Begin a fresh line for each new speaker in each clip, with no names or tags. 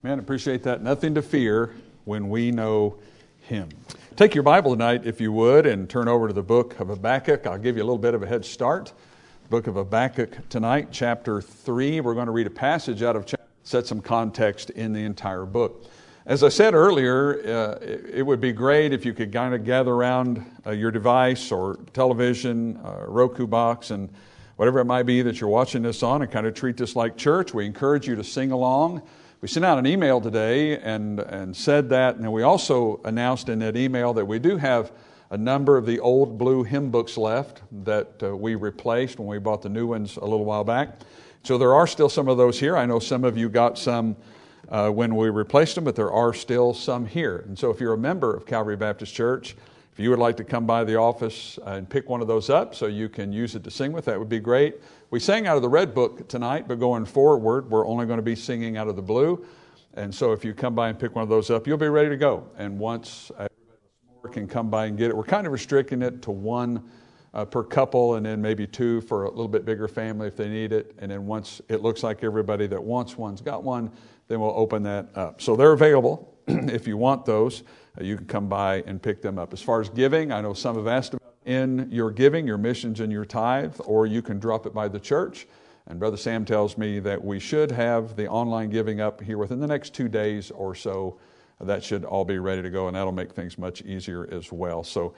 Man, appreciate that. Nothing to fear when we know Him. Take your Bible tonight, if you would, and turn over to the book of Habakkuk. I'll give you a little bit of a head start. Book of Habakkuk tonight, chapter 3. We're going to read a passage out of chapter, set some context in the entire book. As I said earlier, it would be great if you could kind of gather around your device or television, Roku box, and whatever it might be that you're watching this on, and kind of treat this like church. We encourage you to sing along. We sent out an email today and said that, and we also announced in that email that we do have a number of the old blue hymn books left that we replaced when we bought the new ones a little while back. So there are still some of those here. I know some of you got some when we replaced them, but there are still some here. And so if you're a member of Calvary Baptist Church, if you would like to come by the office and pick one of those up so you can use it to sing with, that would be great. We sang out of the red book tonight, but going forward, we're only going to be singing out of the blue. And so if you come by and pick one of those up, you'll be ready to go. And once everybody can come by and get it, we're kind of restricting it to one per couple, and then maybe two for a little bit bigger family if they need it. And then once it looks like everybody that wants one's got one, then we'll open that up. So they're available if you want those. You can come by and pick them up. As far as giving, I know some have asked about in your giving, your missions and your tithe, or you can drop it by the church. And Brother Sam tells me that we should have the online giving up here within the next 2 days or so. That should all be ready to go, and that'll make things much easier as well. So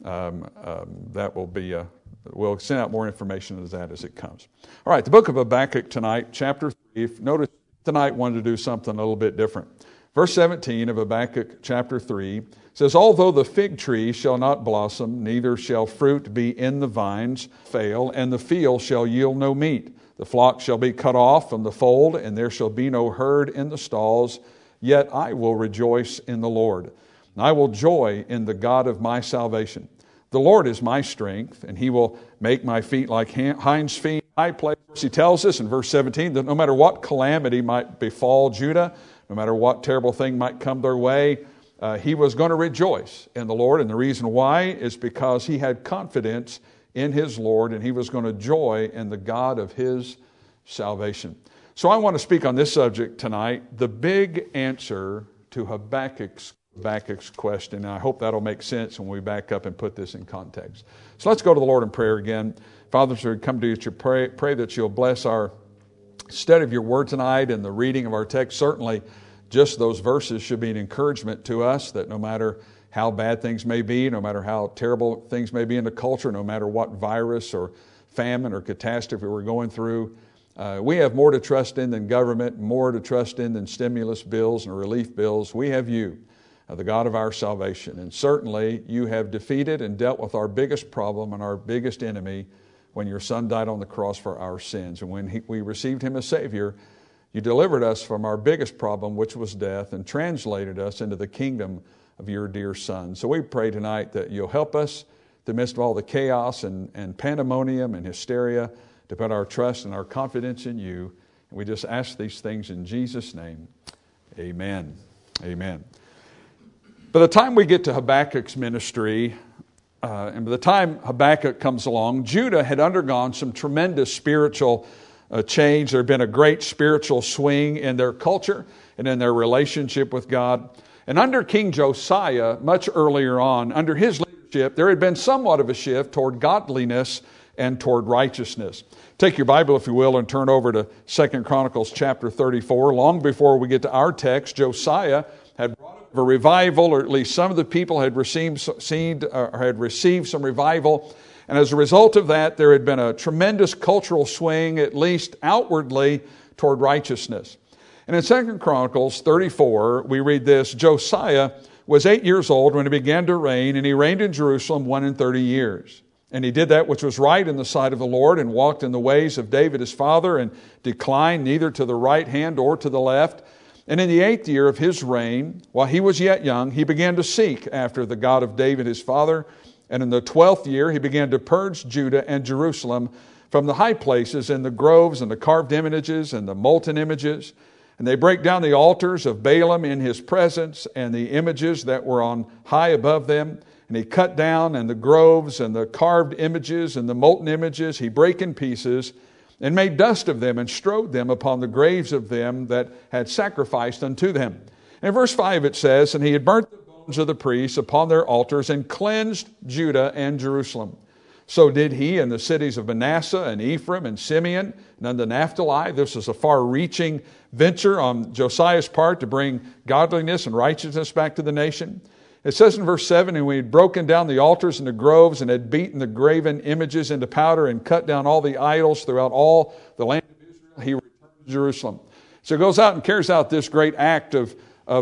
that will be, we'll send out more information as that as it comes. All right, the book of Habakkuk tonight, chapter 3. Notice tonight wanted to do something a little bit different. Verse 17 of Habakkuk chapter 3 says, "Although the fig tree shall not blossom, neither shall fruit be in the vines fail, and the field shall yield no meat. The flock shall be cut off from the fold, and there shall be no herd in the stalls. Yet I will rejoice in the Lord. And I will joy in the God of my salvation. The Lord is my strength, and He will make my feet like hinds' feet. High place." He tells us in verse 17 that no matter what calamity might befall Judah, no matter what terrible thing might come their way, he was going to rejoice in the Lord. And the reason why is because he had confidence in his Lord, and he was going to joy in the God of his salvation. So I want to speak on this subject tonight, the big answer to Habakkuk's question. And I hope that'll make sense when we back up and put this in context. So let's go to the Lord in prayer again. Father, as we come to you to pray that you'll bless our study of your word tonight and the reading of our text. Certainly just those verses should be an encouragement to us that no matter how bad things may be, no matter how terrible things may be in the culture, no matter what virus or famine or catastrophe we're going through, we have more to trust in than government, more to trust in than stimulus bills and relief bills. We have you, the God of our salvation. And certainly you have defeated and dealt with our biggest problem and our biggest enemy when your Son died on the cross for our sins. And when we received Him as Savior, you delivered us from our biggest problem, which was death, and translated us into the kingdom of your dear Son. So we pray tonight that you'll help us, in the midst of all the chaos and pandemonium and hysteria, to put our trust and our confidence in you. And we just ask these things in Jesus' name. Amen. Amen. By the time we get to Habakkuk's ministry, and by the time Habakkuk comes along, Judah had undergone some tremendous spiritual change. There had been a great spiritual swing in their culture and in their relationship with God. And under King Josiah, much earlier on, under his leadership, there had been somewhat of a shift toward godliness and toward righteousness. Take your Bible, if you will, and turn over to 2 Chronicles chapter 34. Long before we get to our text, Josiah had brought up a revival, or at least some of the people had received some revival. And as a result of that, there had been a tremendous cultural swing, at least outwardly, toward righteousness. And in 2 Chronicles 34, we read this: "Josiah was 8 years old when he began to reign, and he reigned in Jerusalem 31 years. And he did that which was right in the sight of the Lord, and walked in the ways of David his father, and declined neither to the right hand or to the left. And in the 8th year of his reign, while he was yet young, he began to seek after the God of David his father. And in the 12th year, he began to purge Judah and Jerusalem from the high places and the groves and the carved images and the molten images. And they break down the altars of Baalim in his presence and the images that were on high above them. And he cut down and the groves and the carved images and the molten images he brake in pieces. and made dust of them, and strode them upon the graves of them that had sacrificed unto them. And in verse 5 it says, and he had burnt the bones of the priests upon their altars, and cleansed Judah and Jerusalem. So did he in the cities of Manasseh and Ephraim and Simeon and unto Naphtali. This was a far-reaching venture on Josiah's part to bring godliness and righteousness back to the nation. It says in verse 7, and we had broken down the altars and the groves, and had beaten the graven images into powder, and cut down all the idols throughout all the land of Israel. He returned to Jerusalem. So he goes out and carries out this great act of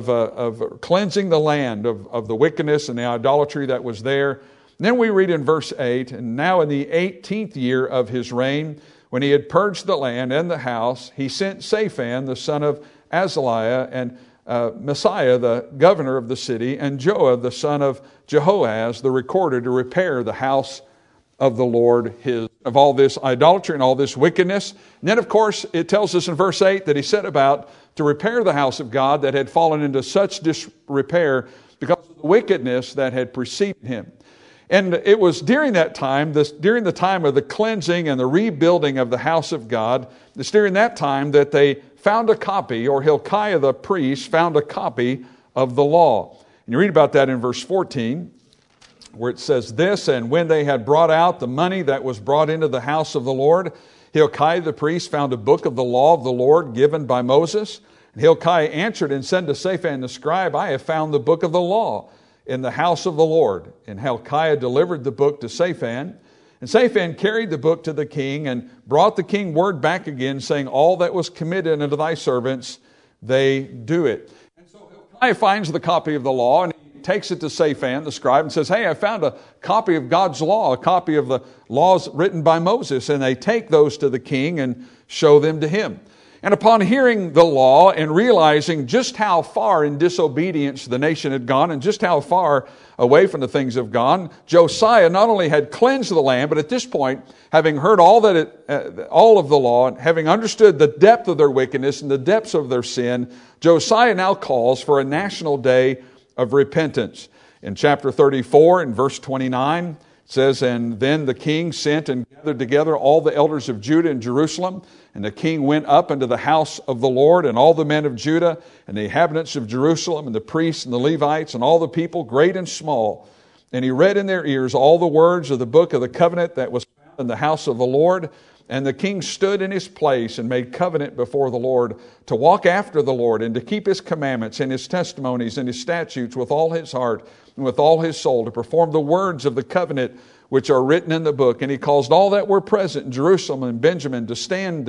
cleansing the land of the wickedness and the idolatry that was there. And then we read in verse 8, and now in the 18th year of his reign, when he had purged the land and the house, he sent Shaphan, the son of Azaliah, and Messiah, the governor of the city, and Joab, the son of Jehoaz, the recorder, to repair the house of the Lord, of all this idolatry and all this wickedness. And then, of course, it tells us in verse 8 that he set about to repair the house of God that had fallen into such disrepair because of the wickedness that had preceded him. And it was during that time, during the time of the cleansing and the rebuilding of the house of God, it's during that time that they found a copy, or Hilkiah the priest found a copy of the law. And you read about that in verse 14, where it says this, and when they had brought out the money that was brought into the house of the Lord, Hilkiah the priest found a book of the law of the Lord given by Moses. And Hilkiah answered and said to Shaphan the scribe, I have found the book of the law in the house of the Lord. And Hilkiah delivered the book to Shaphan. And Shaphan carried the book to the king, and brought the king word back again, saying, all that was committed unto thy servants, they do it. And so Hilkiah finds the copy of the law, and he takes it to Shaphan the scribe, and says, hey, I found a copy of God's law, a copy of the laws written by Moses. And they take those to the king and show them to him. And upon hearing the law and realizing just how far in disobedience the nation had gone, and just how far away from the things of God, Josiah not only had cleansed the land, but at this point, having heard all of the law, and having understood the depth of their wickedness and the depths of their sin, Josiah now calls for a national day of repentance. In chapter 34, in verse 29, it says, and then the king sent and gathered together all the elders of Judah and Jerusalem. And the king went up into the house of the Lord, and all the men of Judah, and the inhabitants of Jerusalem, and the priests and the Levites, and all the people, great and small. And he read in their ears all the words of the book of the covenant that was found in the house of the Lord. And the king stood in his place and made covenant before the Lord to walk after the Lord, and to keep his commandments and his testimonies and his statutes with all his heart and with all his soul, to perform the words of the covenant which are written in the book. And he caused all that were present in Jerusalem and Benjamin to stand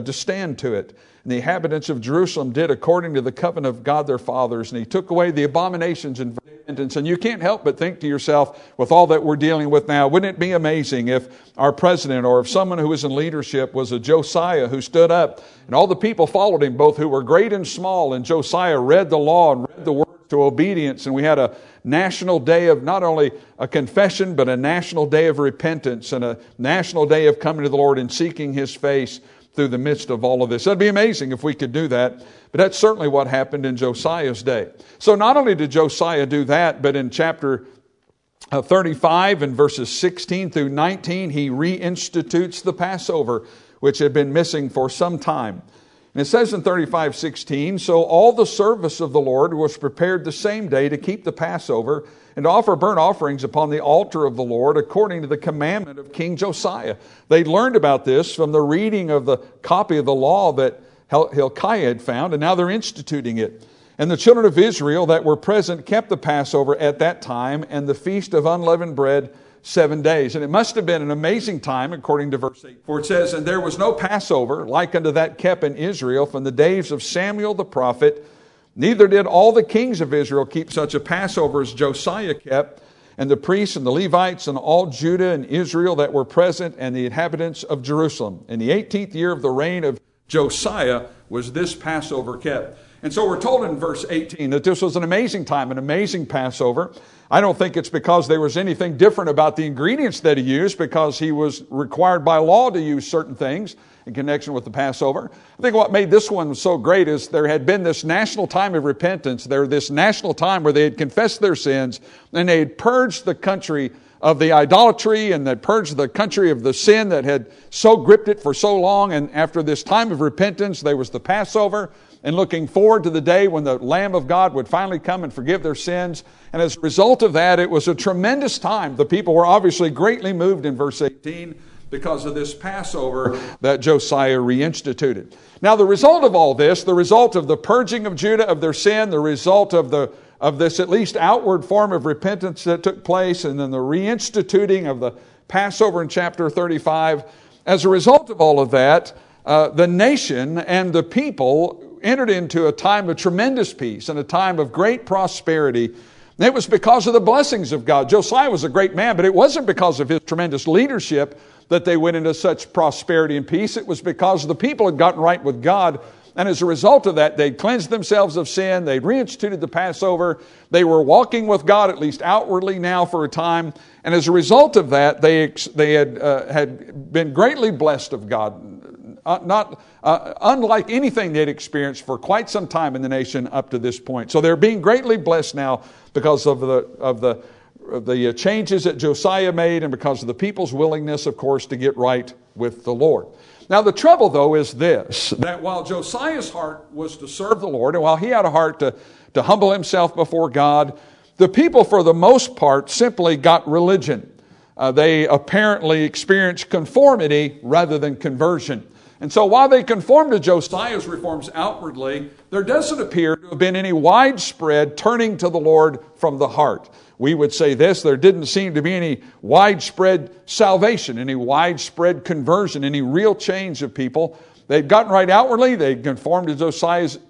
to it. And the inhabitants of Jerusalem did according to the covenant of God their fathers. And he took away the abominations and repentance. And you can't help but think to yourself, with all that we're dealing with now, wouldn't it be amazing if our president, or if someone who was in leadership was a Josiah who stood up, and all the people followed him, both who were great and small, and Josiah read the law and read the word to obedience, and we had a national day of not only a confession, but a national day of repentance, and a national day of coming to the Lord and seeking his face through the midst of all of this. That'd be amazing if we could do that, but that's certainly what happened in Josiah's day. So not only did Josiah do that, but in chapter 35 and verses 16 through 19, he reinstitutes the Passover, which had been missing for some time. And it says in 35:16, so all the service of the Lord was prepared the same day to keep the Passover and to offer burnt offerings upon the altar of the Lord according to the commandment of King Josiah. They learned about this from the reading of the copy of the law that Hilkiah had found, and now they're instituting it. And the children of Israel that were present kept the Passover at that time and the feast of unleavened bread 7 days. And it must have been an amazing time, according to verse 8. For it says, and there was no Passover like unto that kept in Israel from the days of Samuel the prophet. Neither did all the kings of Israel keep such a Passover as Josiah kept, and the priests and the Levites and all Judah and Israel that were present, and the inhabitants of Jerusalem. In the 18th year of the reign of Josiah was this Passover kept. And so we're told in verse 18 that this was an amazing time, an amazing Passover. I don't think it's because there was anything different about the ingredients that he used, because he was required by law to use certain things in connection with the Passover. I think what made this one so great is there had been this national time of repentance. This national time where they had confessed their sins and they had purged the country of the idolatry, and that purged the country of the sin that had so gripped it for so long. And after this time of repentance, there was the Passover, and looking forward to the day when the Lamb of God would finally come and forgive their sins. And as a result of that, it was a tremendous time. The people were obviously greatly moved in verse 18 because of this Passover that Josiah reinstituted. Now, the result of all this, the result of the purging of Judah of their sin, the result of this at least outward form of repentance that took place, and then the reinstituting of the Passover in chapter 35, as a result of all of that, the nation and the people entered into a time of tremendous peace and a time of great prosperity. And it was because of the blessings of God. Josiah was a great man, but it wasn't because of his tremendous leadership that they went into such prosperity and peace. It was because the people had gotten right with God. And as a result of that, they'd cleansed themselves of sin. They'd reinstituted the Passover. They were walking with God, at least outwardly now, for a time. And as a result of that, they had been greatly blessed of God. Unlike anything they'd experienced for quite some time in the nation up to this point. So they're being greatly blessed now because of the changes that Josiah made, and because of the people's willingness, of course, to get right with the Lord. Now, the trouble, though, is this, that while Josiah's heart was to serve the Lord, and while he had a heart to humble himself before God, the people, for the most part, simply got religion. They apparently experienced conformity rather than conversion. And so while they conformed to Josiah's reforms outwardly, there doesn't appear to have been any widespread turning to the Lord from the heart. We would say this: there didn't seem to be any widespread salvation, any widespread conversion, any real change of people. They'd gotten right outwardly. They'd conformed to Josiah's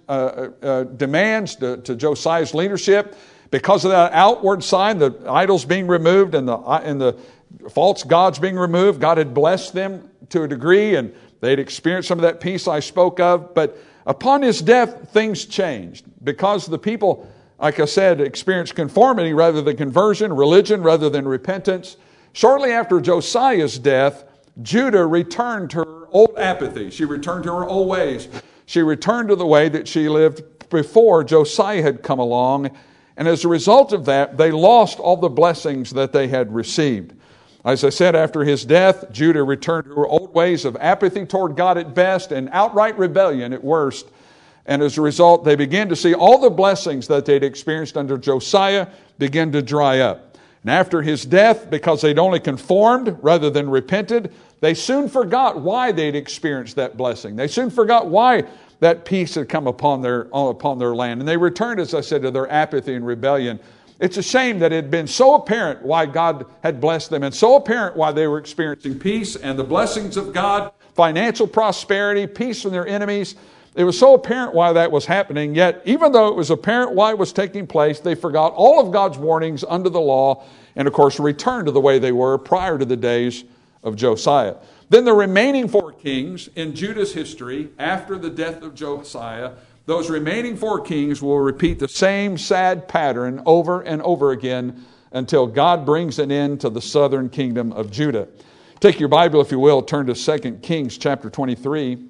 demands, to Josiah's leadership. Because of that outward sign, the idols being removed and the false gods being removed, God had blessed them to a degree, and they'd experienced some of that peace I spoke of. But upon his death, things changed. Because the people, like I said, experienced conformity rather than conversion, religion rather than repentance. Shortly after Josiah's death, Judah returned to her old apathy. She returned to her old ways. She returned to the way that she lived before Josiah had come along. And as a result of that, they lost all the blessings that they had received. As I said, after his death, Judah returned to her old ways of apathy toward God at best and outright rebellion at worst. And as a result, they began to see all the blessings that they'd experienced under Josiah begin to dry up. And after his death, because they'd only conformed rather than repented, they soon forgot why they'd experienced that blessing. They soon forgot why that peace had come upon their land. And they returned, as I said, to their apathy and rebellion. It's a shame that it had been so apparent why God had blessed them, and so apparent why they were experiencing peace and the blessings of God, financial prosperity, peace from their enemies. It was so apparent why that was happening, yet even though it was apparent why it was taking place, they forgot all of God's warnings under the law and, of course, returned to the way they were prior to the days of Josiah. Then the remaining 4 kings in Judah's history after the death of Josiah, those remaining 4 kings will repeat the same sad pattern over and over again until God brings an end to the southern kingdom of Judah. Take your Bible, if you will, turn to 2 Kings chapter 23.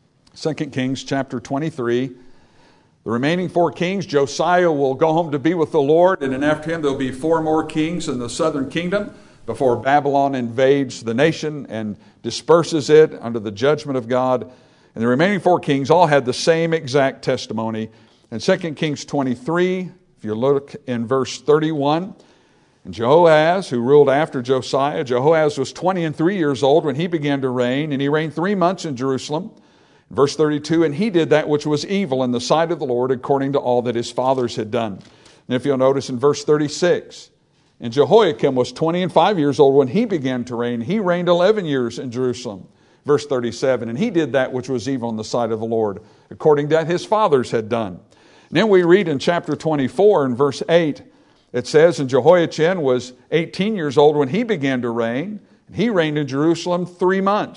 2 Kings chapter 23. The remaining 4 kings, Josiah will go home to be with the Lord, and then after him there'll be 4 more kings in the southern kingdom before Babylon invades the nation and disperses it under the judgment of God. And the remaining 4 kings all had the same exact testimony. In 2 Kings 23, if you look in verse 31, and Jehoahaz, who ruled after Josiah, Jehoahaz was 23 years old when he began to reign, and he reigned 3 months in Jerusalem. Verse 32, and he did that which was evil in the sight of the Lord according to all that his fathers had done. And if you'll notice in verse 36, and Jehoiakim was 25 years old when he began to reign. He reigned 11 years in Jerusalem. Verse 37, and he did that which was evil in the sight of the Lord, according to that his fathers had done. And then we read in chapter 24 in verse 8, it says, and Jehoiachin was 18 years old when he began to reign. And he reigned in Jerusalem 3 months.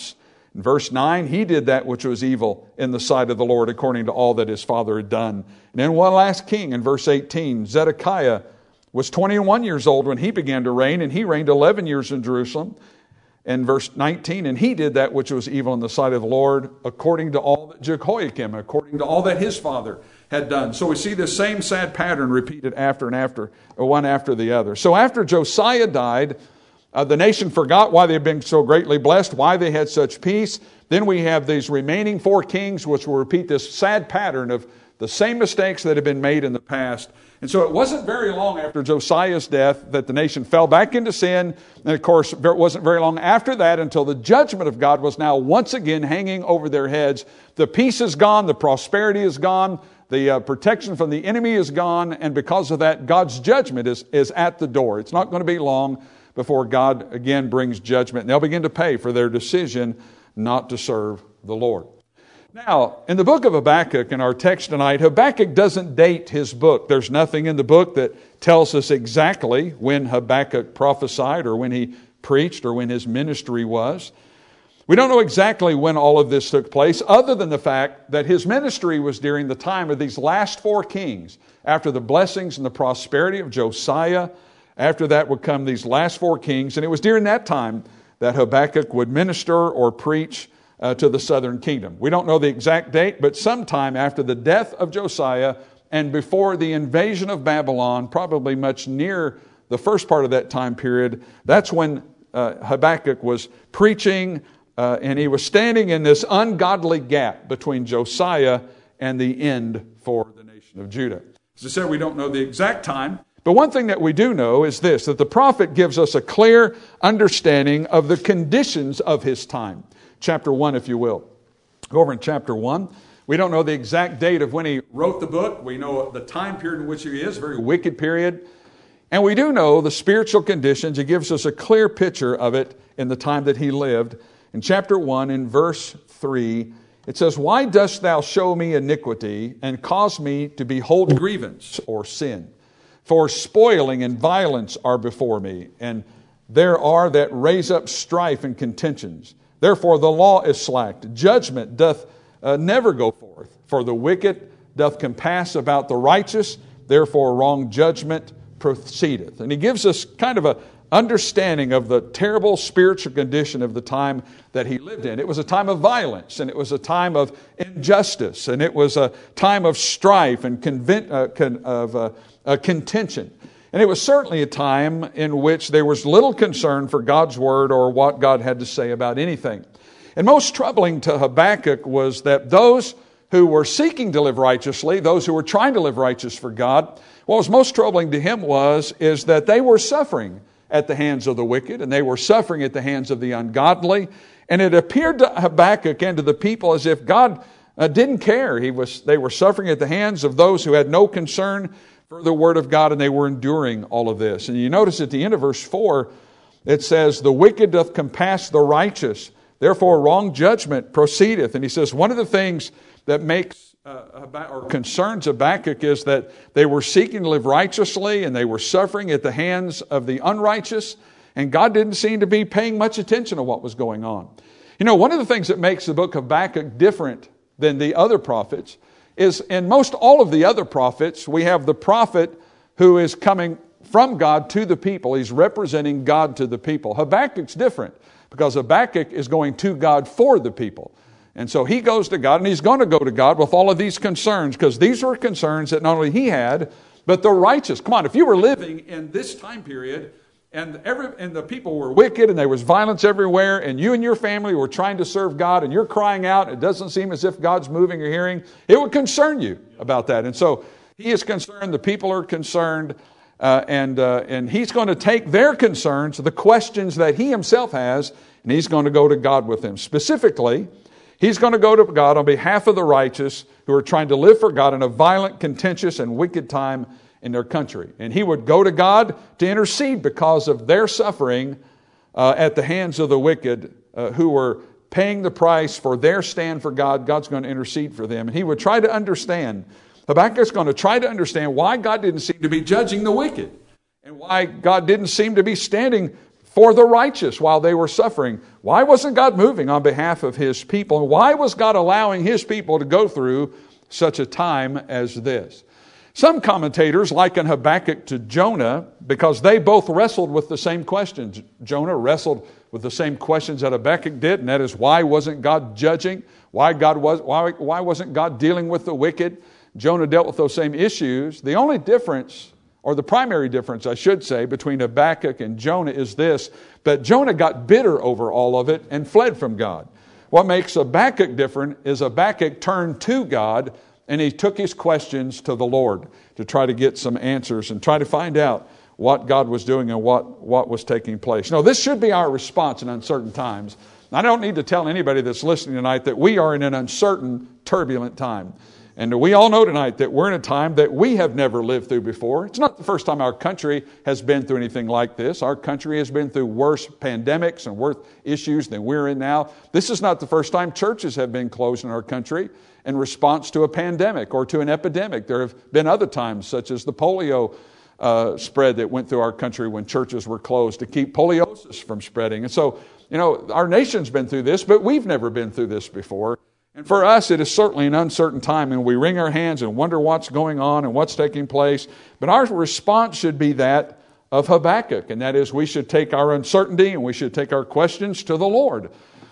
In verse 9, he did that which was evil in the sight of the Lord, according to all that his father had done. And then one last king in verse 18, Zedekiah was 21 years old when he began to reign, and he reigned 11 years in Jerusalem. In verse 19, and he did that which was evil in the sight of the Lord, according to all that Jehoiakim, according to all that his father had done. So we see this same sad pattern repeated after and after, one after the other. So after Josiah died, the nation forgot why they had been so greatly blessed, why they had such peace. Then we have these remaining 4 kings, which will repeat this sad pattern of the same mistakes that had been made in the past. And so it wasn't very long after Josiah's death that the nation fell back into sin. And of course, it wasn't very long after that until the judgment of God was now once again hanging over their heads. The peace is gone, the prosperity is gone, the protection from the enemy is gone, and because of that, God's judgment is at the door. It's not going to be long before God again brings judgment, and they'll begin to pay for their decision not to serve the Lord. Now, in the book of Habakkuk, in our text tonight, Habakkuk doesn't date his book. There's nothing in the book that tells us exactly when Habakkuk prophesied or when he preached or when his ministry was. We don't know exactly when all of this took place, other than the fact that his ministry was during the time of these last 4 kings. After the blessings and the prosperity of Josiah, after that would come these last 4 kings, and it was during that time that Habakkuk would minister or preach to the southern kingdom. We don't know the exact date, but sometime after the death of Josiah and before the invasion of Babylon, probably much near the first part of that time period, that's when Habakkuk was preaching, and he was standing in this ungodly gap between Josiah and the end for the nation of Judah. As I said, we don't know the exact time, but one thing that we do know is this, that the prophet gives us a clear understanding of the conditions of his time. Chapter 1, if you will. Go over in chapter 1. We don't know the exact date of when he wrote the book. We know the time period in which he is, a very wicked period. And we do know the spiritual conditions. He gives us a clear picture of it in the time that he lived. In chapter 1, in verse 3, it says, "Why dost thou show me iniquity and cause me to behold grievance or sin? For spoiling and violence are before me, and there are that raise up strife and contentions. Therefore the law is slacked. Judgment doth never go forth. For the wicked doth compass about the righteous. Therefore wrong judgment proceedeth." And he gives us kind of an understanding of the terrible spiritual condition of the time that he lived in. It was a time of violence, and it was a time of injustice, and it was a time of strife and contention. And it was certainly a time in which there was little concern for God's word or what God had to say about anything. And most troubling to Habakkuk was that those who were seeking to live righteously, those who were trying to live righteous for God, what was most troubling to him is that they were suffering at the hands of the wicked, and they were suffering at the hands of the ungodly. And it appeared to Habakkuk and to the people as if God didn't care. They were suffering at the hands of those who had no concern for the word of God, and they were enduring all of this. And you notice at the end of verse 4, it says, "The wicked doth compass the righteous, therefore wrong judgment proceedeth." And he says one of the things that makes or concerns Habakkuk is that they were seeking to live righteously, and they were suffering at the hands of the unrighteous, and God didn't seem to be paying much attention to what was going on. You know, one of the things that makes the book of Habakkuk different than the other prophets is in most all of the other prophets, we have the prophet who is coming from God to the people. He's representing God to the people. Habakkuk's different because Habakkuk is going to God for the people. And so he goes to God, and he's going to go to God with all of these concerns, because these were concerns that not only he had, but the righteous. Come on, if you were living in this time period, and the people were wicked, and there was violence everywhere, and you and your family were trying to serve God, and you're crying out, it doesn't seem as if God's moving or hearing, it would concern you about that. And so he is concerned, the people are concerned, and he's going to take their concerns, the questions that he himself has, and he's going to go to God with them. Specifically, he's going to go to God on behalf of the righteous who are trying to live for God in a violent, contentious, and wicked time in their country. And he would go to God to intercede because of their suffering at the hands of the wicked who were paying the price for their stand for God. God's going to intercede for them. And he would try to understand, Habakkuk's going to try to understand why God didn't seem to be judging the wicked, and why God didn't seem to be standing for the righteous while they were suffering. Why wasn't God moving on behalf of His people? And why was God allowing His people to go through such a time as this? Some commentators liken Habakkuk to Jonah because they both wrestled with the same questions. Jonah wrestled with the same questions that Habakkuk did, and that is, why wasn't God judging? Why wasn't God dealing with the wicked? Jonah dealt with those same issues. The only difference, or the primary difference, I should say, between Habakkuk and Jonah is this, that Jonah got bitter over all of it and fled from God. What makes Habakkuk different is Habakkuk turned to God and he took his questions to the Lord to try to get some answers and try to find out what God was doing and what was taking place. No, this should be our response in uncertain times. I don't need to tell anybody that's listening tonight that we are in an uncertain, turbulent time. And we all know tonight that we're in a time that we have never lived through before. It's not the first time our country has been through anything like this. Our country has been through worse pandemics and worse issues than we're in now. This is not the first time churches have been closed in our country in response to a pandemic or to an epidemic. There have been other times, such as the polio spread that went through our country when churches were closed to keep poliosis from spreading. And so, our nation's been through this, but we've never been through this before. And for us, it is certainly an uncertain time, and we wring our hands and wonder what's going on and what's taking place. But our response should be that of Habakkuk, and that is we should take our uncertainty and we should take our questions to the Lord.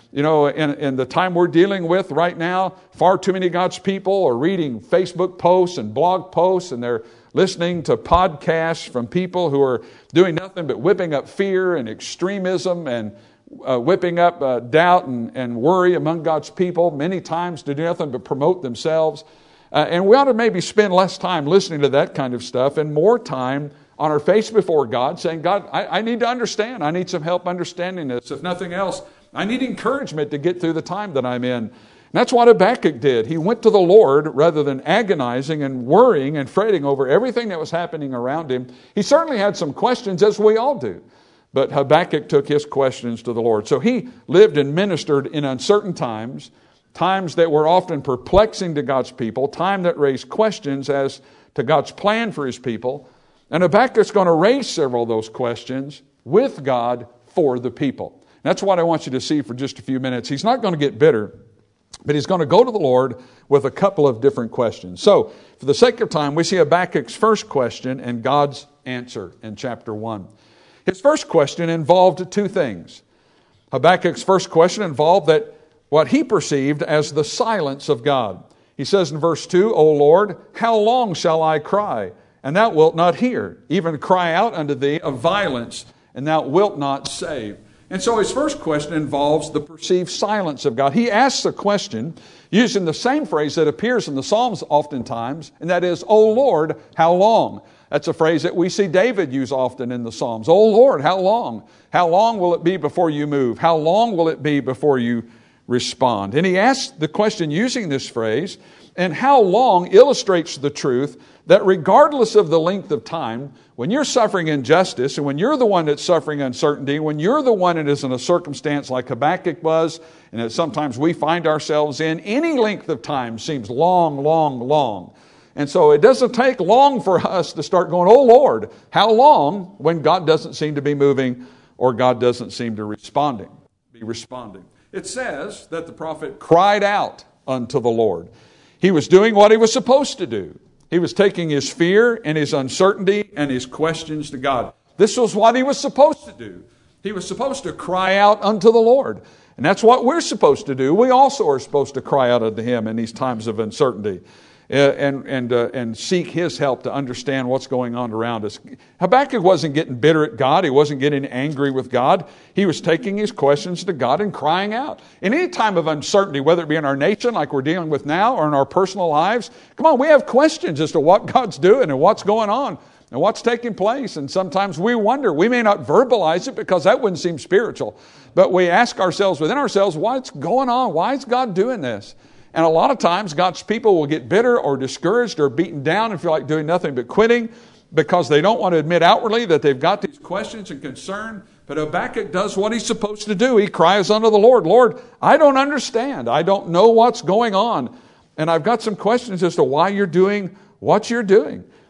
In the time we're dealing with right now, far too many God's people are reading Facebook posts and blog posts, and they're listening to podcasts from people who are doing nothing but whipping up fear and extremism and whipping up doubt and worry among God's people, many times to do nothing but promote themselves. And we ought to maybe spend less time listening to that kind of stuff and more time on our face before God saying, God, I need to understand. I need some help understanding this. If nothing else, I need encouragement to get through the time that I'm in. And that's what Habakkuk did. He went to the Lord rather than agonizing and worrying and fretting over everything that was happening around him. He certainly had some questions, as we all do. But Habakkuk took his questions to the Lord. So he lived and ministered in uncertain times, times that were often perplexing to God's people, time that raised questions as to God's plan for His people. And Habakkuk's going to raise several of those questions with God for the people. That's what I want you to see for just a few minutes. He's not going to get bitter, but he's going to go to the Lord with a couple of different questions. So, for the sake of time, we see Habakkuk's first question and God's answer in chapter 1. His first question involved two things. Habakkuk's first question involved that what he perceived as the silence of God. He says in verse 2, O Lord, how long shall I cry, and thou wilt not hear? Even cry out unto thee of violence, and thou wilt not save. And so his first question involves the perceived silence of God. He asks a question using the same phrase that appears in the Psalms oftentimes, and that is, O Lord, how long? That's a phrase that we see David use often in the Psalms. Oh Lord, how long? How long will it be before you move? How long will it be before you respond? And he asks the question using this phrase, and how long illustrates the truth that regardless of the length of time, when you're suffering injustice, and when you're the one that's suffering uncertainty, when you're the one that is in a circumstance like Habakkuk was, and that sometimes we find ourselves in, any length of time seems long, long, long. And so it doesn't take long for us to start going, oh Lord, how long, when God doesn't seem to be moving or God doesn't seem to be responding. It says that the prophet cried out unto the Lord. He was doing what he was supposed to do. He was taking his fear and his uncertainty and his questions to God. This was what he was supposed to do. He was supposed to cry out unto the Lord. And that's what we're supposed to do. We also are supposed to cry out unto Him in these times of uncertainty. And seek His help to understand what's going on around us. Habakkuk wasn't getting bitter at God. He wasn't getting angry with God. He was taking his questions to God and crying out. In any time of uncertainty, whether it be in our nation like we're dealing with now or in our personal lives, come on, we have questions as to what God's doing and what's going on and what's taking place. And sometimes we wonder. We may not verbalize it because that wouldn't seem spiritual. But we ask ourselves within ourselves, what's going on? Why is God doing this? And a lot of times God's people will get bitter or discouraged or beaten down and feel like doing nothing but quitting because they don't want to admit outwardly that they've got these questions and concern. But Habakkuk does what he's supposed to do. He cries unto the Lord, Lord, I don't understand. I don't know what's going on. And I've got some questions as to why you're doing what you're doing.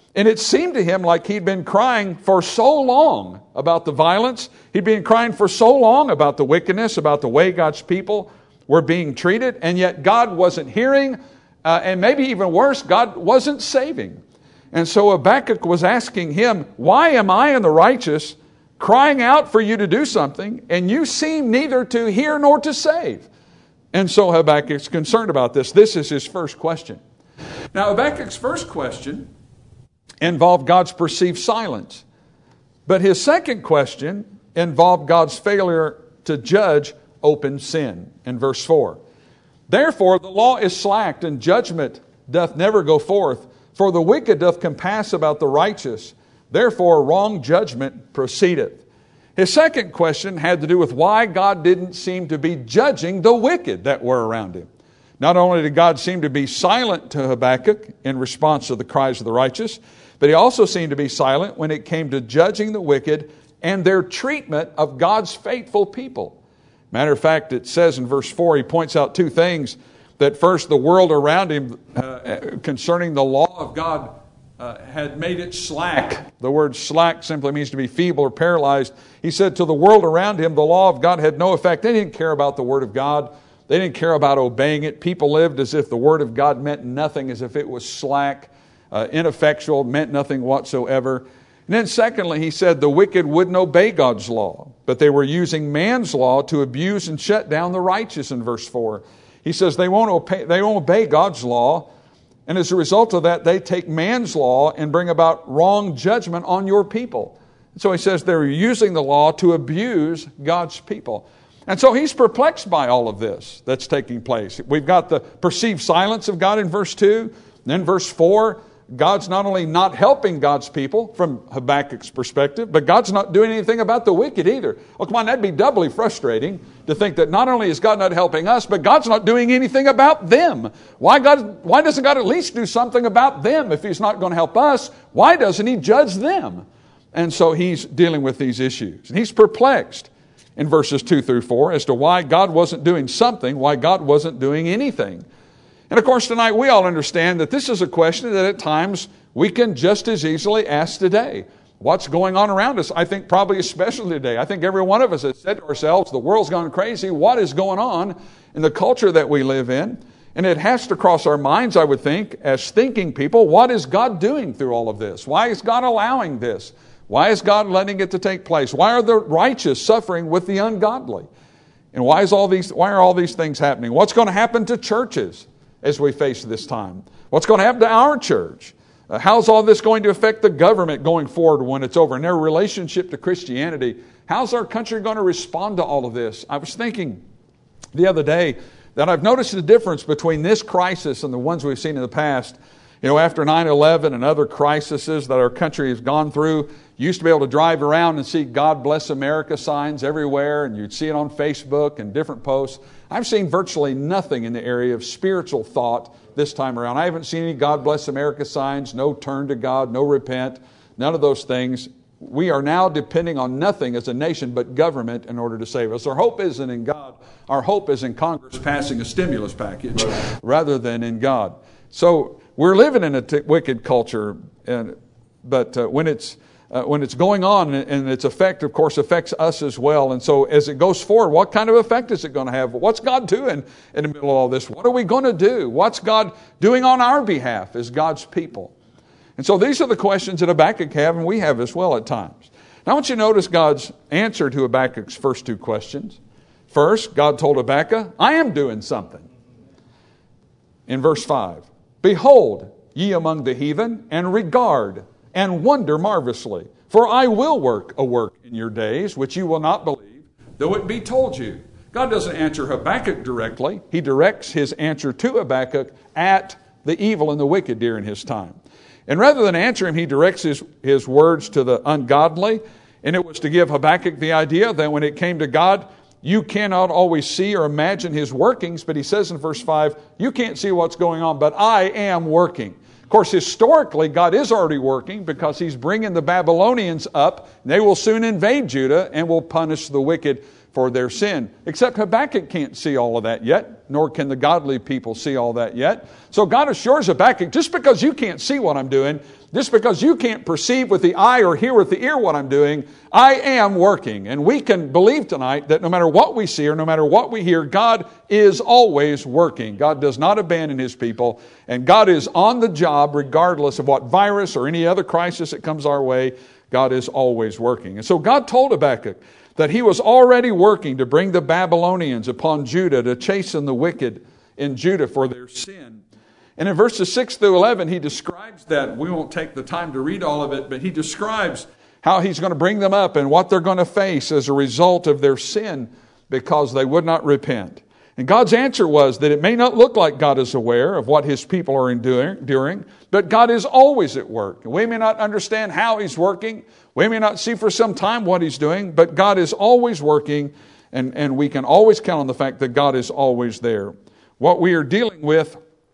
And it seemed to him like he'd been crying for so long about the violence. He'd been crying for so long about the wickedness, about the way God's people were being treated. And yet God wasn't hearing, and maybe even worse, God wasn't saving. And so Habakkuk was asking him, why am I and the righteous crying out for you to do something, and you seem neither to hear nor to save? And so Habakkuk's concerned about this. This is his first question. Now Habakkuk's first question involved God's perceived silence. But his second question involved God's failure to judge open sin in verse 4. Therefore the law is slacked, and judgment doth never go forth. For the wicked doth compass about the righteous. Therefore wrong judgment proceedeth. His second question had to do with why God didn't seem to be judging the wicked that were around him. Not only did God seem to be silent to Habakkuk in response to the cries of the righteous, but he also seemed to be silent when it came to judging the wicked and their treatment of God's faithful people. Matter of fact, it says in verse 4, he points out two things. That first, the world around him concerning the law of God had made it slack. The word slack simply means to be feeble or paralyzed. He said to the world around him, the law of God had no effect. They didn't care about the Word of God. They didn't care about obeying it. People lived as if the Word of God meant nothing, as if it was slack, ineffectual, meant nothing whatsoever. And then secondly, he said the wicked wouldn't obey God's law, but they were using man's law to abuse and shut down the righteous in verse 4. He says they won't obey God's law, and as a result of that, they take man's law and bring about wrong judgment on your people. And so he says they're using the law to abuse God's people. And so he's perplexed by all of this that's taking place. We've got the perceived silence of God in verse 2. Then verse 4, God's not only not helping God's people from Habakkuk's perspective, but God's not doing anything about the wicked either. Oh, come on, that'd be doubly frustrating to think that not only is God not helping us, but God's not doing anything about them. Why doesn't God at least do something about them? If He's not going to help us, why doesn't He judge them? And so he's dealing with these issues. And he's perplexed in verses 2 through 4 as to why God wasn't doing something, why God wasn't doing anything. And of course tonight we all understand that this is a question that at times we can just as easily ask today. What's going on around us? I think probably especially today. I think every one of us has said to ourselves, the world's gone crazy. What is going on in the culture that we live in? And it has to cross our minds, I would think, as thinking people, what is God doing through all of this? Why is God allowing this? Why is God letting it to take place? Why are the righteous suffering with the ungodly? And why are all these things happening? What's going to happen to churches as we face this time? What's going to happen to our church? How's all this going to affect the government going forward when it's over? And their relationship to Christianity. How's our country going to respond to all of this? I was thinking the other day that I've noticed the difference between this crisis and the ones we've seen in the past. You know, after 9/11 and other crises that our country has gone through, you used to be able to drive around and see God Bless America signs everywhere, and you'd see it on Facebook and different posts. I've seen virtually nothing in the area of spiritual thought this time around. I haven't seen any God Bless America signs, no turn to God, no repent, none of those things. We are now depending on nothing as a nation but government in order to save us. Our hope isn't in God. Our hope is in Congress passing a stimulus package rather than in God. So we're living in a wicked culture, but when it's going on and its effect, of course, affects us as well. And so as it goes forward, what kind of effect is it going to have? What's God doing in the middle of all this? What are we going to do? What's God doing on our behalf as God's people? And so these are the questions that Habakkuk have, and we have as well at times. Now I want you to notice God's answer to Habakkuk's first two questions. First, God told Habakkuk, I am doing something. In verse 5, behold, ye among the heathen, and regard and wonder marvelously. For I will work a work in your days, which you will not believe, though it be told you. God doesn't answer Habakkuk directly. He directs his answer to Habakkuk at the evil and the wicked during his time. And rather than answer him, he directs his words to the ungodly. And it was to give Habakkuk the idea that when it came to God, you cannot always see or imagine His workings. But he says in verse 5, you can't see what's going on, but I am working. Of course, historically, God is already working because He's bringing the Babylonians up. They will soon invade Judah and will punish the wicked for their sin. Except Habakkuk can't see all of that yet, nor can the godly people see all that yet. So God assures Habakkuk, just because you can't see what I'm doing, Just because you can't perceive with the eye or hear with the ear what I'm doing, I am working. And we can believe tonight that no matter what we see or no matter what we hear, God is always working. God does not abandon His people. And God is on the job regardless of what virus or any other crisis that comes our way. God is always working. And so God told Habakkuk that He was already working to bring the Babylonians upon Judah, to chasten the wicked in Judah for their sin. And in verses 6 through 11, he describes that. We won't take the time to read all of it, but he describes how he's going to bring them up and what they're going to face as a result of their sin because they would not repent. And God's answer was that it may not look like God is aware of what His people are enduring, but God is always at work. We may not understand how He's working. We may not see for some time what He's doing, but God is always working, and we can always count on the fact that God is always there. What we are dealing with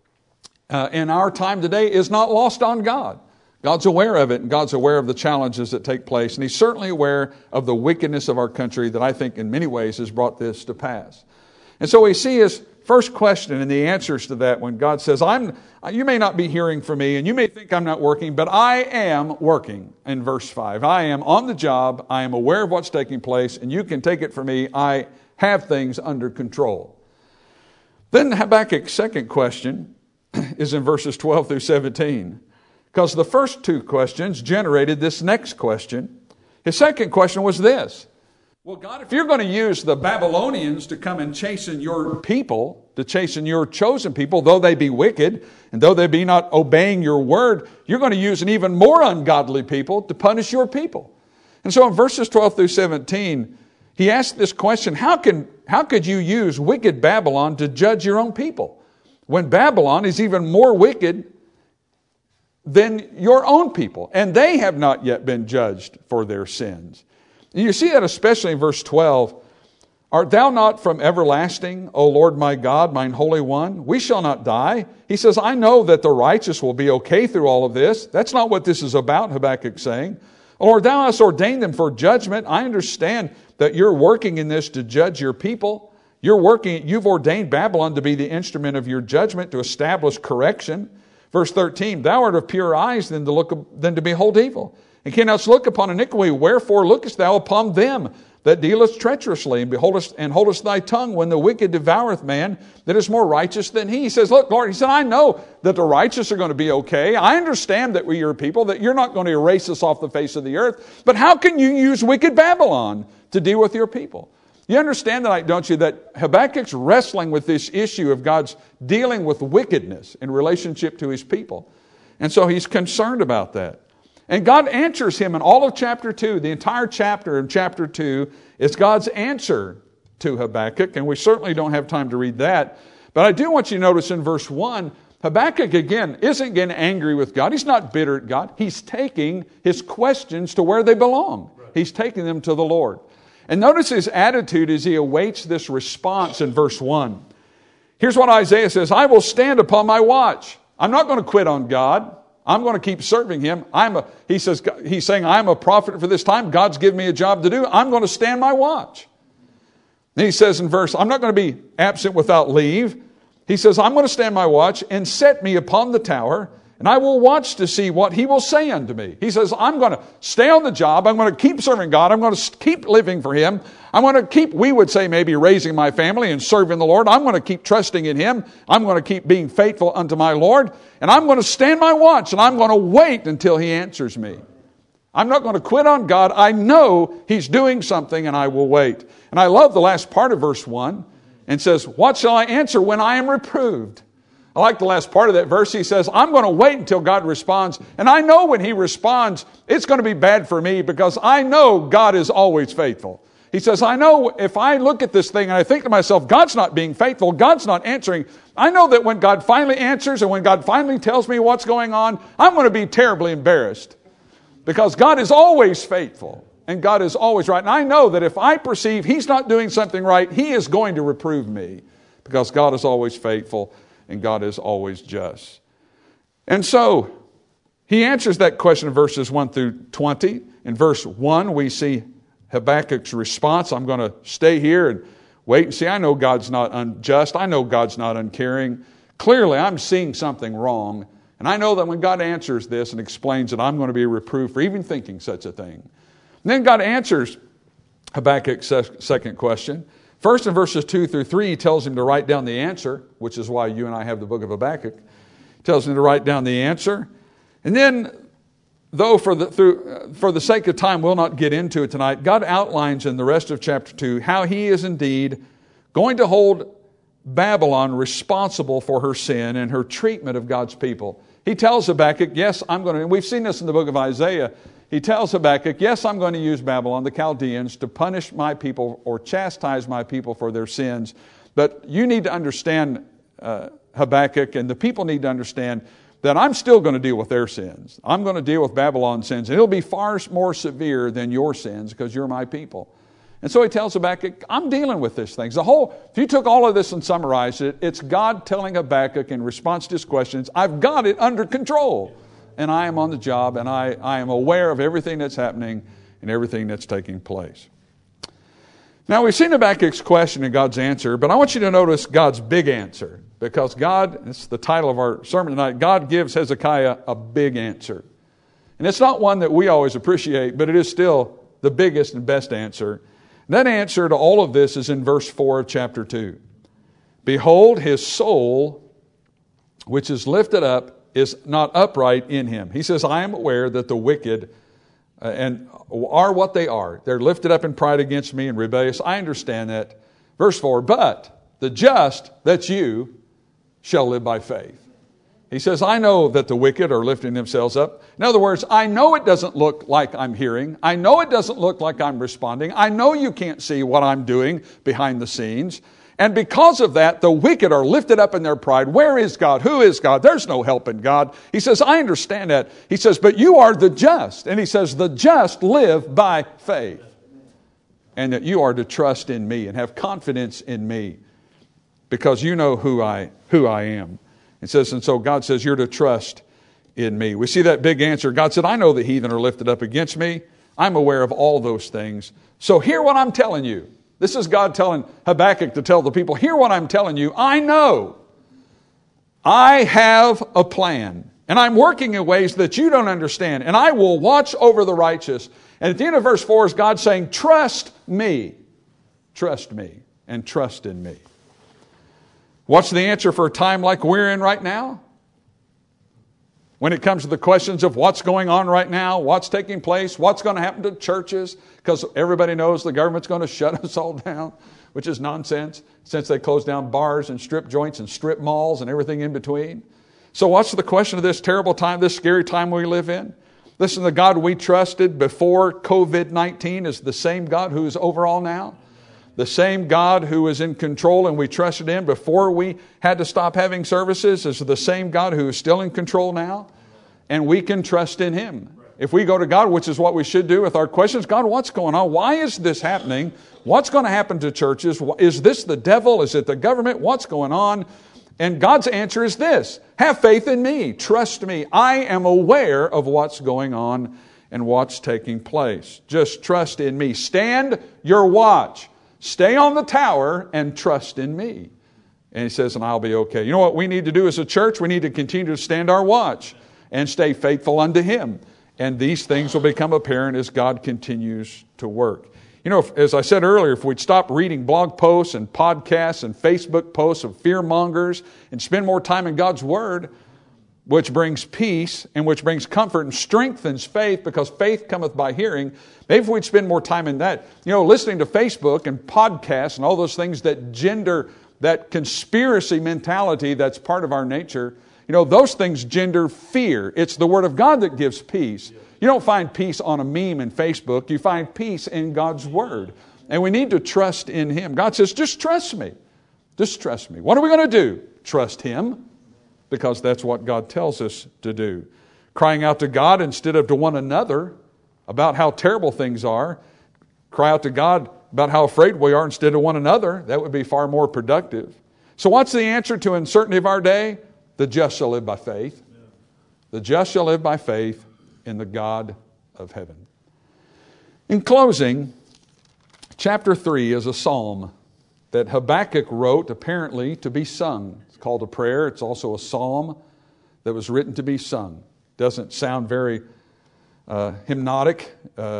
in our time today is not lost on God. God's aware of it, and God's aware of the challenges that take place. And He's certainly aware of the wickedness of our country that I think in many ways has brought this to pass. And so we see His first question and the answers to that when God says, you may not be hearing from me, and you may think I'm not working, but I am working, in verse 5. I am on the job, I am aware of what's taking place, and you can take it from me, I have things under control. Then Habakkuk's second question is in verses 12 through 17. Because the first two questions generated this next question. His second question was this. Well, God, if you're going to use the Babylonians to come and chasten your people, to chasten your chosen people, though they be wicked, and though they be not obeying your word, you're going to use an even more ungodly people to punish your people. And so in verses 12 through 17, he asked this question, how could you use wicked Babylon to judge your own people? When Babylon is even more wicked than your own people, and they have not yet been judged for their sins. And you see that especially in verse 12. Art thou not from everlasting, O Lord my God, mine Holy One? We shall not die. He says, I know that the righteous will be okay through all of this. That's not what this is about, Habakkuk's saying. O Lord, thou hast ordained them for judgment. I understand that you're working in this to judge your people. You've ordained Babylon to be the instrument of your judgment, to establish correction. Verse 13, thou art of purer eyes than to behold evil, and cannot look upon iniquity. Wherefore lookest thou upon them that dealeth treacherously, and holdest thy tongue when the wicked devoureth man that is more righteous than he. He says, look, Lord, he said, I know that the righteous are going to be okay. I understand that we're your people, that you're not going to erase us off the face of the earth. But how can you use wicked Babylon to deal with your people? You understand tonight, don't you, that Habakkuk's wrestling with this issue of God's dealing with wickedness in relationship to His people. And so he's concerned about that. And God answers him in all of chapter 2. The entire chapter of chapter 2 is God's answer to Habakkuk, and we certainly don't have time to read that. But I do want you to notice in verse 1, Habakkuk, again, isn't getting angry with God. He's not bitter at God. He's taking his questions to where they belong. He's taking them to the Lord. And notice his attitude as he awaits this response in verse 1. Here's what Isaiah says, I will stand upon my watch. I'm not going to quit on God. I'm going to keep serving Him. He's saying, I'm a prophet for this time. God's given me a job to do. I'm going to stand my watch. And he says in verse, I'm not going to be absent without leave. He says, I'm going to stand my watch and set me upon the tower, and I will watch to see what He will say unto me. He says, I'm going to stay on the job. I'm going to keep serving God. I'm going to keep living for Him. I'm going to keep, we would say, maybe raising my family and serving the Lord. I'm going to keep trusting in Him. I'm going to keep being faithful unto my Lord. And I'm going to stand my watch, and I'm going to wait until He answers me. I'm not going to quit on God. I know He's doing something, and I will wait. And I love the last part of verse 1 and says, what shall I answer when I am reproved? I like the last part of that verse. He says, I'm going to wait until God responds. And I know when He responds, it's going to be bad for me because I know God is always faithful. He says, I know if I look at this thing and I think to myself, God's not being faithful, God's not answering, I know that when God finally answers and when God finally tells me what's going on, I'm going to be terribly embarrassed because God is always faithful and God is always right. And I know that if I perceive He's not doing something right, He is going to reprove me because God is always faithful and God is always just. And so he answers that question in verses 1 through 20. In verse 1, we see Habakkuk's response. I'm going to stay here and wait and see. I know God's not unjust. I know God's not uncaring. Clearly, I'm seeing something wrong. And I know that when God answers this and explains that I'm going to be reproved for even thinking such a thing. And then God answers Habakkuk's second question. First in verses 2 through 3, he tells him to write down the answer, which is why you and I have the book of Habakkuk. He tells him to write down the answer. And then, though for the sake of time, we'll not get into it tonight, God outlines in the rest of chapter 2 how he is indeed going to hold Babylon responsible for her sin and her treatment of God's people. He tells Habakkuk, yes, I'm going to, and we've seen this in the book of Isaiah, he tells Habakkuk, yes, I'm going to use Babylon, the Chaldeans, to punish my people or chastise my people for their sins. But you need to understand, Habakkuk, and the people need to understand that I'm still going to deal with their sins. I'm going to deal with Babylon's sins, and it'll be far more severe than your sins because you're my people. And so he tells Habakkuk, I'm dealing with this thing. If you took all of this and summarized it, it's God telling Habakkuk in response to his questions, I've got it under control. And I am on the job, and I am aware of everything that's happening and everything that's taking place. Now, we've seen Habakkuk's question and God's answer, but I want you to notice God's big answer. Because God, it's the title of our sermon tonight, God gives Hezekiah a big answer. And it's not one that we always appreciate, but it is still the biggest and best answer. That answer to all of this is in verse 4 of chapter 2. Behold, his soul, which is lifted up, is not upright in him. He says, I am aware that the wicked and are what they are. They're lifted up in pride against me and rebellious. I understand that. Verse 4, but the just, that's you, shall live by faith. He says, I know that the wicked are lifting themselves up. In other words, I know it doesn't look like I'm hearing. I know it doesn't look like I'm responding. I know you can't see what I'm doing behind the scenes. And because of that, the wicked are lifted up in their pride. Where is God? Who is God? There's no help in God. He says, I understand that. He says, but you are the just. And he says, the just live by faith. And that you are to trust in me and have confidence in me because you know who I am. It says, and so God says, you're to trust in me. We see that big answer. God said, I know the heathen are lifted up against me. I'm aware of all those things. So hear what I'm telling you. This is God telling Habakkuk to tell the people, hear what I'm telling you. I know. I have a plan. And I'm working in ways that you don't understand. And I will watch over the righteous. And at the end of verse 4 is God saying, trust me. Trust me and trust in me. What's the answer for a time like we're in right now? When it comes to the questions of what's going on right now, what's taking place, what's going to happen to churches, because everybody knows the government's going to shut us all down, which is nonsense, since they closed down bars and strip joints and strip malls and everything in between. So what's the question of this terrible time, this scary time we live in? Listen, the God we trusted before COVID-19 is the same God who is over all now. The same God who was in control and we trusted in before we had to stop having services is the same God who is still in control now. And we can trust in Him. If we go to God, which is what we should do with our questions, God, what's going on? Why is this happening? What's going to happen to churches? Is this the devil? Is it the government? What's going on? And God's answer is this: have faith in me. Trust me. I am aware of what's going on and what's taking place. Just trust in me. Stand your watch. Stay on the tower and trust in me. And He says, and I'll be okay. You know what we need to do as a church? We need to continue to stand our watch and stay faithful unto Him. And these things will become apparent as God continues to work. You know, as I said earlier, if we'd stop reading blog posts and podcasts and Facebook posts of fearmongers and spend more time in God's Word, which brings peace and which brings comfort and strengthens faith, because faith cometh by hearing. Maybe if we'd spend more time in that, you know, listening to Facebook and podcasts and all those things that gender that conspiracy mentality that's part of our nature, you know, those things gender fear. It's the Word of God that gives peace. You don't find peace on a meme in Facebook. You find peace in God's Word. And we need to trust in Him. God says, just trust me. Just trust me. What are we going to do? Trust Him. Because that's what God tells us to do. Crying out to God instead of to one another about how terrible things are. Cry out to God about how afraid we are instead of one another. That would be far more productive. So what's the answer to uncertainty of our day? The just shall live by faith. The just shall live by faith in the God of heaven. In closing, chapter 3 is a psalm that Habakkuk wrote apparently to be sung. It's called a prayer. It's also a psalm that was written to be sung. Doesn't sound very hymnotic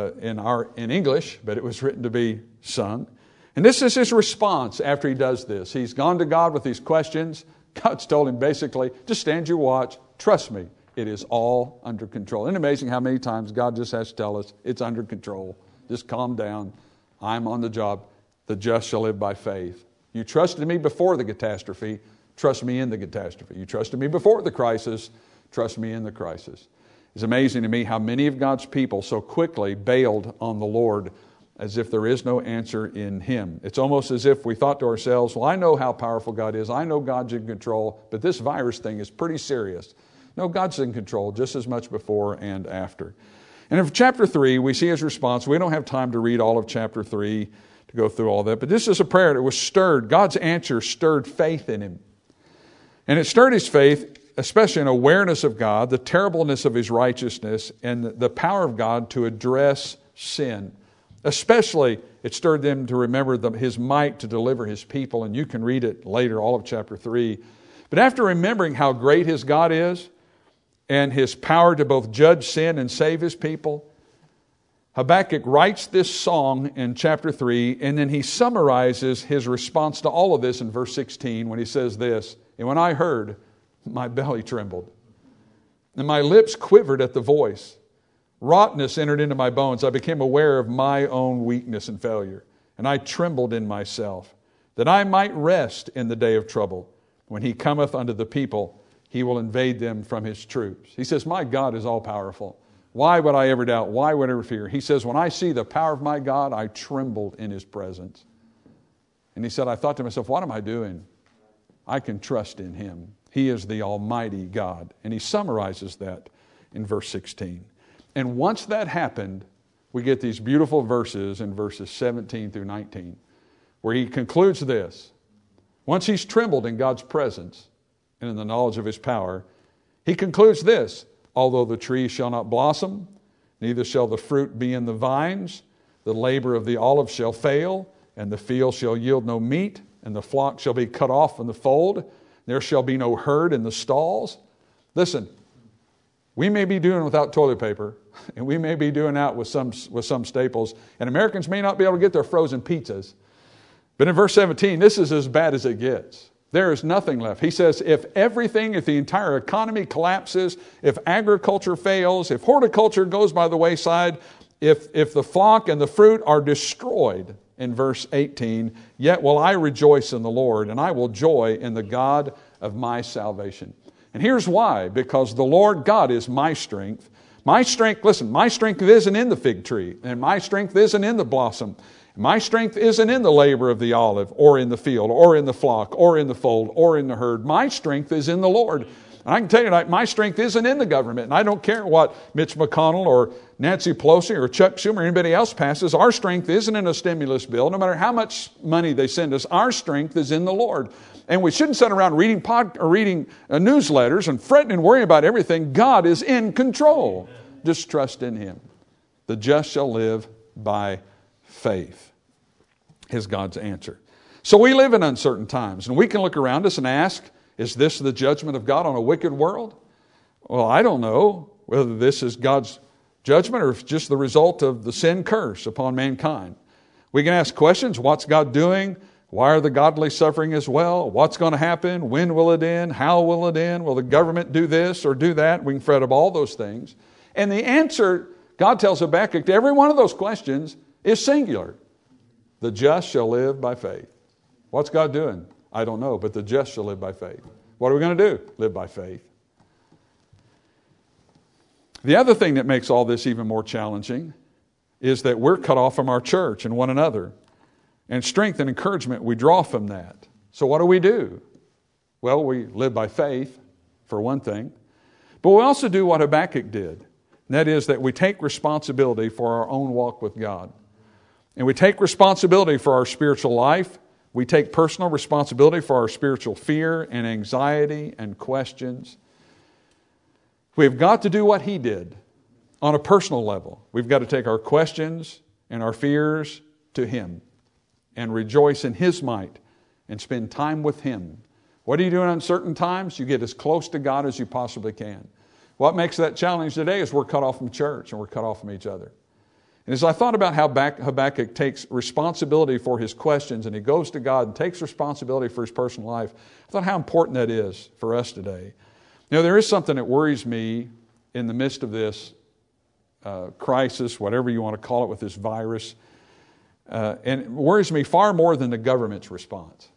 in English, but it was written to be sung. And this is his response after he does this. He's gone to God with these questions. God's told him basically, just stand your watch, trust me, it is all under control. Isn't it amazing how many times God just has to tell us, it's under control. Just calm down. I'm on the job. The just shall live by faith. You trusted me before the catastrophe, trust me in the catastrophe. You trusted me before the crisis, trust me in the crisis. It's amazing to me how many of God's people so quickly bailed on the Lord as if there is no answer in Him. It's almost as if we thought to ourselves, well, I know how powerful God is. I know God's in control, but this virus thing is pretty serious. No, God's in control just as much before and after. And in chapter 3, we see his response. We don't have time to read all of chapter 3 to go through all that, but this is a prayer that was stirred. God's answer stirred faith in him. And it stirred his faith, especially an awareness of God, the terribleness of His righteousness, and the power of God to address sin. Especially, it stirred them to remember His might to deliver His people, and you can read it later, all of chapter 3. But after remembering how great his God is, and His power to both judge sin and save His people, Habakkuk writes this song in chapter 3, and then he summarizes his response to all of this in verse 16 when he says this, "And when I heard, my belly trembled, and my lips quivered at the voice. Rottenness entered into my bones. I became aware of my own weakness and failure, and I trembled in myself, that I might rest in the day of trouble. When He cometh unto the people, He will invade them from His troops." He says, my God is all-powerful. Why would I ever doubt? Why would I ever fear? He says, when I see the power of my God, I trembled in His presence. And he said, I thought to myself, what am I doing? I can trust in Him. He is the Almighty God. And he summarizes that in verse 16. And once that happened, we get these beautiful verses in verses 17 through 19, where he concludes this. Once he's trembled in God's presence and in the knowledge of His power, he concludes this, although the tree shall not blossom, neither shall the fruit be in the vines, the labor of the olive shall fail, and the field shall yield no meat, and the flock shall be cut off from the fold, there shall be no herd in the stalls. Listen, we may be doing without toilet paper, and we may be doing out with some staples, and Americans may not be able to get their frozen pizzas. But in verse 17, this is as bad as it gets. There is nothing left. He says, if the entire economy collapses, if agriculture fails, if horticulture goes by the wayside, if the flock and the fruit are destroyed, in verse 18, yet will I rejoice in the Lord, and I will joy in the God of my salvation. And here's why, because the Lord God is my strength. My strength, listen, my strength isn't in the fig tree, and my strength isn't in the blossom. My strength isn't in the labor of the olive, or in the field, or in the flock, or in the fold, or in the herd. My strength is in the Lord. And I can tell you tonight, my strength isn't in the government. And I don't care what Mitch McConnell or Nancy Pelosi or Chuck Schumer or anybody else passes. Our strength isn't in a stimulus bill. No matter how much money they send us, our strength is in the Lord. And we shouldn't sit around reading newsletters and fretting and worrying about everything. God is in control. Just trust in Him. The just shall live by faith, is God's answer. So we live in uncertain times, and we can look around us and ask, is this the judgment of God on a wicked world? Well, I don't know whether this is God's judgment or if it's just the result of the sin curse upon mankind. We can ask questions. What's God doing? Why are the godly suffering as well? What's going to happen? When will it end? How will it end? Will the government do this or do that? We can fret about all those things. And the answer, God tells Habakkuk, to every one of those questions is singular. The just shall live by faith. What's God doing? I don't know, but the just shall live by faith. What are we going to do? Live by faith. The other thing that makes all this even more challenging is that we're cut off from our church and one another. And strength and encouragement, we draw from that. So what do? Well, we live by faith, for one thing. But we also do what Habakkuk did. And that is that we take responsibility for our own walk with God. And we take responsibility for our spiritual life. We take personal responsibility for our spiritual fear and anxiety and questions. We've got to do what he did on a personal level. We've got to take our questions and our fears to Him and rejoice in His might and spend time with Him What do you do in uncertain times? You get as close to God as you possibly can. What makes that challenge today is we're cut off from church and we're cut off from each other. And as I thought about how Habakkuk takes responsibility for his questions and he goes to God and takes responsibility for his personal life, I thought how important that is for us today. You know, there is something that worries me in the midst of this crisis, whatever you want to call it, with this virus, and it worries me far more than the government's response.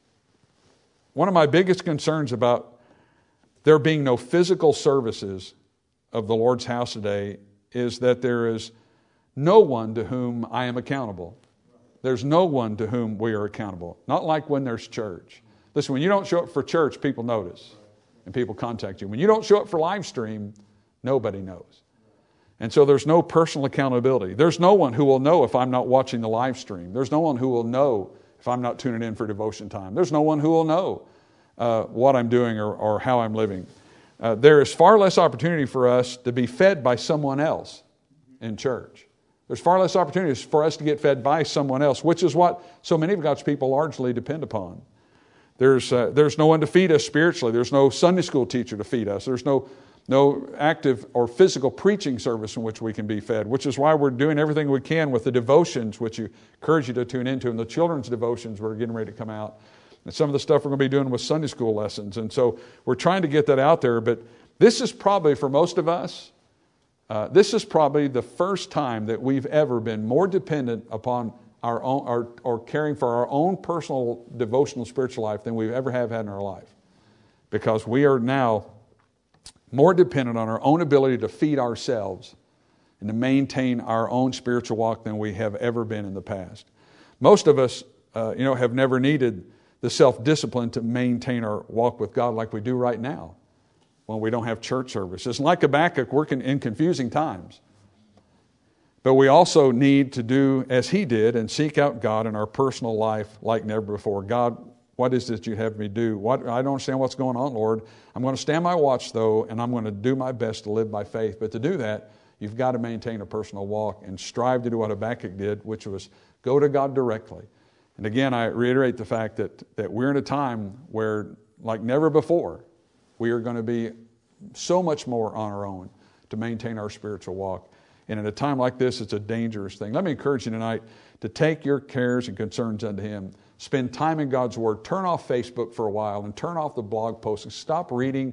One of my biggest concerns about there being no physical services of the Lord's house today is that there is no one to whom I am accountable. There's no one to whom we are accountable. Not like when there's church. Listen, when you don't show up for church, people notice and people contact you. When you don't show up for live stream, nobody knows. And so there's no personal accountability. There's no one who will know if I'm not watching the live stream. There's no one who will know if I'm not tuning in for devotion time. There's no one who will know what I'm doing or how I'm living. There is far less opportunity for us to be fed by someone else in church. There's far less opportunities for us to get fed by someone else, which is what so many of God's people largely depend upon. There's no one to feed us spiritually. There's no Sunday school teacher to feed us. There's no active or physical preaching service in which we can be fed, which is why we're doing everything we can with the devotions, which you encourage you to tune into, and the children's devotions we're getting ready to come out. And some of the stuff we're going to be doing with Sunday school lessons. And so we're trying to get that out there. But this is probably, for most of us, this is probably the first time that we've ever been more dependent upon our own or caring for our own personal devotional spiritual life than we've ever have had in our life. Because we are now more dependent on our own ability to feed ourselves and to maintain our own spiritual walk than we have ever been in the past. Most of us, have never needed the self-discipline to maintain our walk with God like we do right now when we don't have church services. And like Habakkuk, we're in confusing times. But we also need to do as he did and seek out God in our personal life like never before. God, what is it you have me do? I don't understand what's going on, Lord. I'm going to stand my watch, though, and I'm going to do my best to live by faith. But to do that, you've got to maintain a personal walk and strive to do what Habakkuk did, which was go to God directly. And again, I reiterate the fact that we're in a time where, like never before, we are going to be so much more on our own to maintain our spiritual walk. And at a time like this, it's a dangerous thing. Let me encourage you tonight to take your cares and concerns unto Him. Spend time in God's Word. Turn off Facebook for a while and turn off the blog posts and stop reading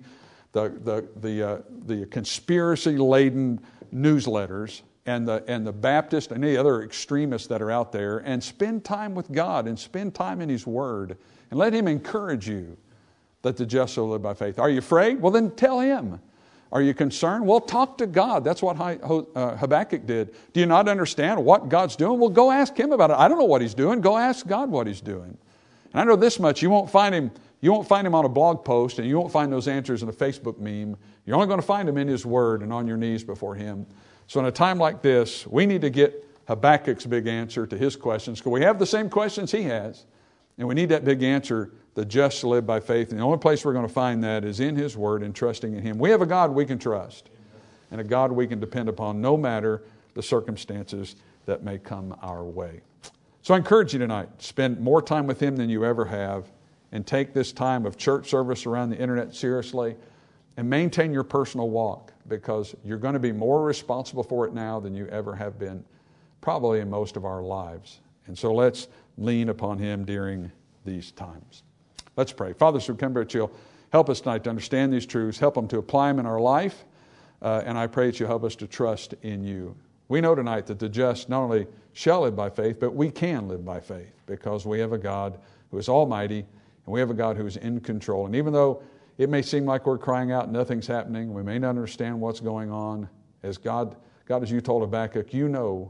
the conspiracy-laden newsletters and the Baptist and any other extremists that are out there, and spend time with God and spend time in His Word and let Him encourage you that the just shall live by faith. Are you afraid? Well, then tell Him. Are you concerned? Well, talk to God. That's what Habakkuk did. Do you not understand what God's doing? Well, go ask Him about it. I don't know what He's doing. Go ask God what He's doing. And I know this much: you won't find Him on a blog post, and you won't find those answers in a Facebook meme. You're only going to find Him in His Word and on your knees before Him. So in a time like this, we need to get Habakkuk's big answer to his questions, because we have the same questions he has, and we need that big answer. The just shall live by faith. And the only place we're going to find that is in His Word and trusting in Him. We have a God we can trust and a God we can depend upon no matter the circumstances that may come our way. So I encourage you tonight, spend more time with Him than you ever have, and take this time of church service around the internet seriously, and maintain your personal walk, because you're going to be more responsible for it now than you ever have been, probably in most of our lives. And so let's lean upon Him during these times. Let's pray. Father, so we come to you, help us tonight to understand these truths, help them to apply them in our life, and I pray that you help us to trust in you. We know tonight that the just not only shall live by faith, but we can live by faith, because we have a God who is almighty, and we have a God who is in control. And even though it may seem like we're crying out and nothing's happening, we may not understand what's going on, as God, as you told Habakkuk, you know,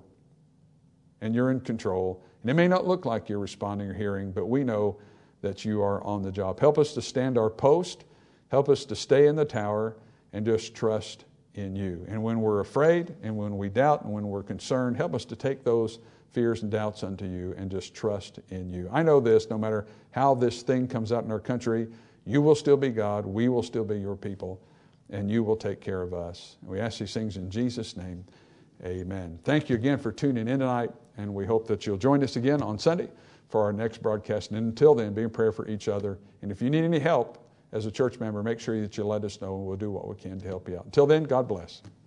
and you're in control. And it may not look like you're responding or hearing, but we know that you are on the job. Help us to stand our post. Help us to stay in the tower and just trust in you. And when we're afraid and when we doubt and when we're concerned, help us to take those fears and doubts unto you and just trust in you. I know this, no matter how this thing comes out in our country, you will still be God, we will still be your people, and you will take care of us. And we ask these things in Jesus' name. Amen. Thank you again for tuning in tonight, and we hope that you'll join us again on Sunday for our next broadcast. And until then, be in prayer for each other. And if you need any help as a church member, make sure that you let us know, and we'll do what we can to help you out. Until then, God bless.